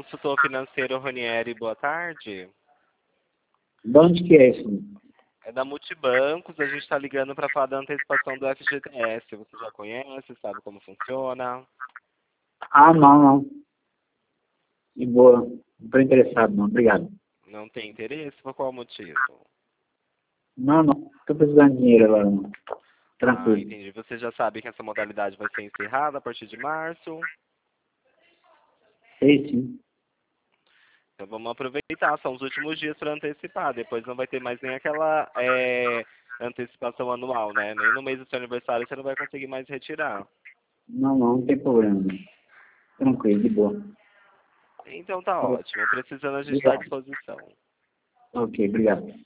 consultor financeiro Ronieri, boa tarde. De onde que é isso? É da Multibancos, a gente está ligando para falar da antecipação do FGTS. Você já conhece, sabe como funciona? Ah, não. De boa. Não estou interessado, não. Obrigado. Não tem interesse? Por qual motivo? Não. Estou precisando de dinheiro agora, não. Ah, Tranquilo. entendi. Você já sabe que essa modalidade vai ser encerrada a partir de março? Sei sim. Então vamos aproveitar, são os últimos dias para antecipar. Depois não vai ter mais nem aquela antecipação anual, né? Nem no mês do seu aniversário você não vai conseguir mais retirar. Não tem problema. Tranquilo, de boa. Então tá ótimo. Precisando, a gente está à Obrigado. disposição. Ok, obrigado.